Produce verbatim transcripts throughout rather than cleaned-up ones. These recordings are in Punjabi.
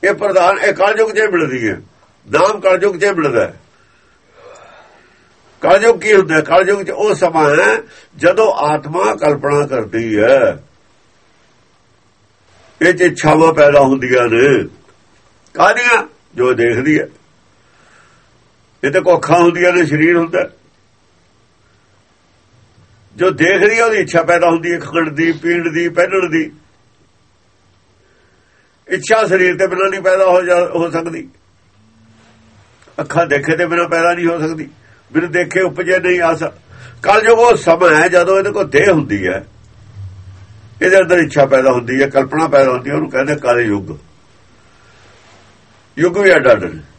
ਇਹ ਪ੍ਰਧਾਨ ਇਹ ਕਲਯੁਗ 'ਚ ਮਿਲਦੀ ਹੈ। ਨਾਮ ਕਲਯੁਗ 'ਚ ਮਿਲਦਾ ਹੈ। ਕਲਯੁਗ ਕੀ ਹੁੰਦਾ? ਕਲਯੁਗ 'ਚ ਉਹ ਸਮਾਂ ਹੈ ਜਦੋਂ ਆਤਮਾ ਕਲਪਨਾ ਕਰਦੀ ਹੈ, ਇਹ 'ਚ ਇੱਛਾਵਾਂ ਪੈਦਾ ਹੁੰਦੀਆਂ ਨੇ। ਕਾਹਦੀਆਂ? ਜੋ ਦੇਖਦੀ ਹੈ। ਇਹ ਤਾਂ ਅੱਖਾਂ ਹੁੰਦੀਆਂ ਨੇ, ਸਰੀਰ ਹੁੰਦਾ। ਜੋ ਦੇਖਦੀ ਹੈ ਉਹਦੀ ਇੱਛਾ ਪੈਦਾ ਹੁੰਦੀ ਹੈ, ਖਾਣ ਦੀ, ਪੀਣ ਦੀ, ਪਹਿਨਣ ਦੀ। ਇੱਛਾ ਸਰੀਰ ਤੇ ਬਿਨਾਂ ਨਹੀਂ ਪੈਦਾ ਹੋ ਜਾ ਹੋ ਸਕਦੀ। ਅੱਖਾਂ ਦੇਖੇ ਤੇ ਬਿਨਾਂ ਪੈਦਾ ਨਹੀਂ ਹੋ ਸਕਦੀ। ਬਿਨਾਂ ਦੇਖੇ ਉਪਜੇ ਨਹੀਂ ਆ ਸਕ। ਕਲਯੁਗ ਉਹ ਸਮਾਂ ਹੈ ਜਦੋਂ ਇਹਦੇ ਕੋਲ ਦੇਹ ਹੁੰਦੀ ਹੈ, ਇਹਦੇ ਅੰਦਰ ਇੱਛਾ ਪੈਦਾ ਹੁੰਦੀ ਹੈ, ਕਲਪਨਾ ਪੈਦਾ ਹੁੰਦੀ ਹੈ। ਉਹਨੂੰ ਕਹਿੰਦੇ ਕਾਲੇ ਯੁੱਗ। ਯੁੱਗ ਵੀ ਅੱਡ ਅੱਡ ਨੇ।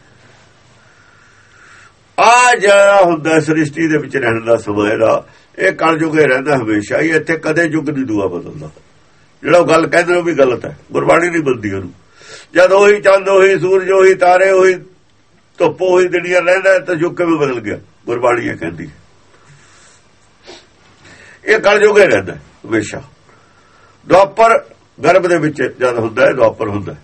ਆ ਜਿਹੜਾ ਹੁੰਦਾ ਸ੍ਰਿਸ਼ਟੀ ਦੇ ਵਿੱਚ ਰਹਿਣ ਦਾ ਸਮਾਂ ਇਹਦਾ, ਇਹ ਕਲਯੁਗ ਹੀ ਰਹਿੰਦਾ ਹਮੇਸ਼ਾ ਹੀ। ਇੱਥੇ ਕਦੇ ਯੁੱਗ ਨਹੀਂ ਦੂਆ ਬਦਲਦਾ। ਜਿਹੜਾ ਉਹ ਗੱਲ ਕਹਿੰਦੇ ਉਹ ਵੀ ਗਲਤ ਹੈ। ਗੁਰਬਾਣੀ ਨਹੀਂ ਬੋਲਦੀ ਉਹਨੂੰ। ਜਦ ਉਹੀ ਚੰਦ, ਉਹੀ ਸੂਰਜ, ਉਹੀ ਤਾਰੇ, ਉਹੀ ਧੁੱਪ, ਉਹੀ ਦੁਨੀਆ ਰਹਿੰਦਾ ਤਾਂ ਯੁੱਗ ਕਿਵੇਂ ਬਦਲ ਗਿਆ? ਗੁਰਬਾਣੀ ਇਹ ਕਹਿੰਦੀ ਇਹ ਕਲਯੁਗ ਹੀ ਰਹਿੰਦਾ ਹਮੇਸ਼ਾ। ਦੁਆਪਰ ਗਰਭ ਦੇ ਵਿੱਚ ਜਦ ਹੁੰਦਾ ਹੈ, ਦੁਆਪਰ ਹੁੰਦਾ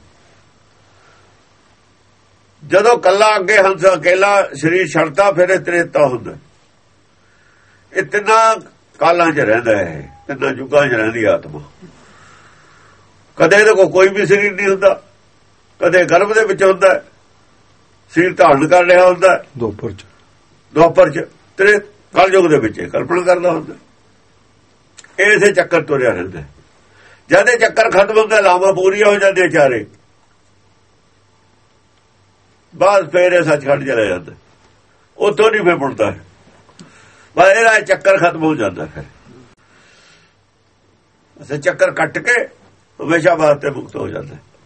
ਜਦੋਂ ਕੱਲਾ ਅੱਗੇ ਹੰਸ ਅਕੇਲਾ ਸਰੀਰ ਛੱਡਦਾ, ਫਿਰ ਇਹ ਤ੍ਰੇਤਾ ਹੁੰਦਾ। ਇਹ ਤਿੰਨਾਂ ਕਾਲਾਂ 'ਚ ਰਹਿੰਦਾ ਹੈ, ਤਿੰਨਾਂ ਯੁੱਗਾਂ 'ਚ ਰਹਿੰਦੀ ਆਤਮਾ। ਕਦੇ ਇਹਦੇ ਕੋਲ ਕੋਈ ਵੀ ਸਰੀਰ ਨਹੀਂ ਹੁੰਦਾ। ਕਦੇ ਗਰਭ ਦੇ ਵਿੱਚ ਹੁੰਦਾ, ਸਰੀਰ ਧਾਰਨ ਕਰ ਰਿਹਾ ਹੁੰਦਾ ਦੁਆਪਰ 'ਚ। ਦੁਆਪਰ 'ਚ ਤੇਰੇ ਕਲਯੁਗ ਦੇ ਵਿੱਚ ਕਲਪਨਾ ਕਰਦਾ ਹੁੰਦਾ। ਇਸੇ ਚੱਕਰ ਤੁਰਿਆ ਰਹਿੰਦਾ। ਜਦ ਇਹ ਚੱਕਰ ਖਤਮ ਹੁੰਦਾ, ਲਾਵਾਂ ਪੂਰੀਆਂ ਹੋ ਜਾਂਦੀਆਂ ਚਾਰੇ, ਬਾਅਦ ਫੇਰ ਇਹ ਸੱਚਖੰਡ ਚਲਾ ਜਾਂਦਾ। ਉੱਥੋਂ ਨਹੀਂ ਫੇਰ ਮੁੜਦਾ। ਬਸ ਇਹਦਾ ਚੱਕਰ ਖਤਮ ਹੋ ਜਾਂਦਾ। ਫਿਰ ਅਸੀਂ ਚੱਕਰ ਕੱਟ ਕੇ ਹਮੇਸ਼ਾ ਵਾਸਤੇ ਮੁਕਤ ਹੋ ਜਾਂਦਾ।